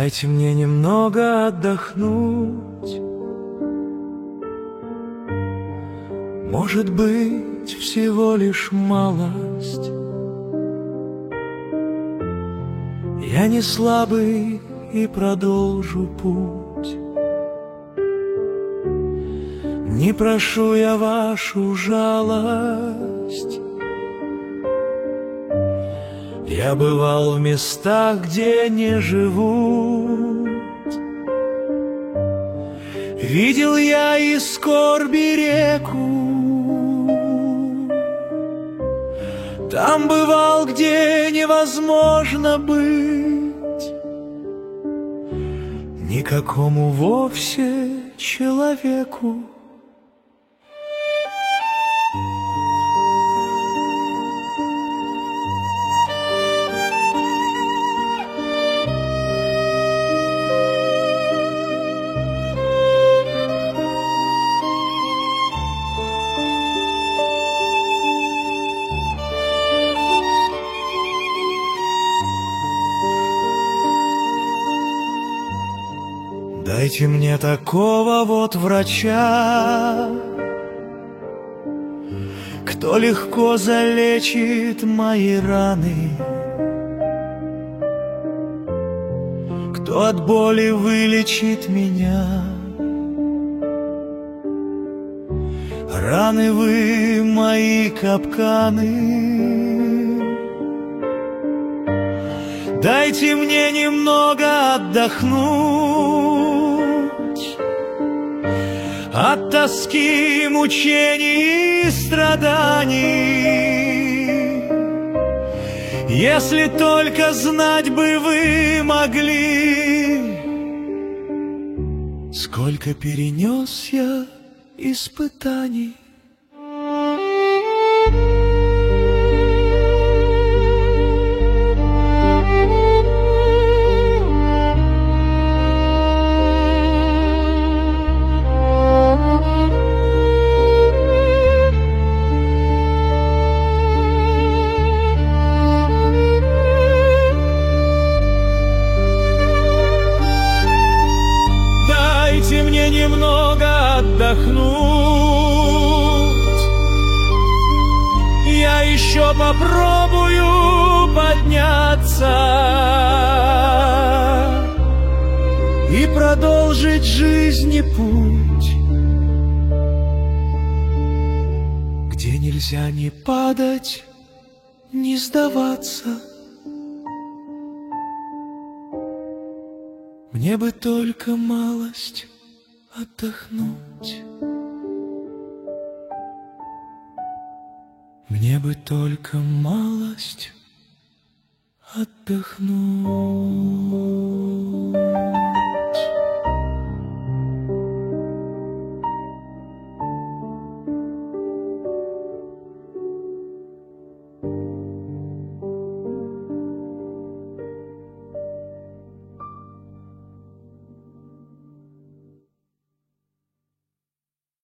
Дайте мне немного отдохнуть. Может быть, всего лишь малость. Я не слабый и продолжу путь. Не прошу я вашу жалость. Я бывал в местах, где не живут. Видел я и скорби реку. Там бывал, где невозможно быть никакому вовсе человеку. Дайте мне такого вот врача, кто легко залечит мои раны, кто от боли вылечит меня. Раны вы мои капканы. Дайте мне немного отдохнуть от тоски, мучений и страданий. Если только знать бы вы могли, сколько перенес я испытаний. Немного отдохнуть, я еще попробую подняться и продолжить жизни путь, где нельзя ни падать, ни сдаваться. Мне бы только малость отдохнуть. Мне бы только малость отдохнуть.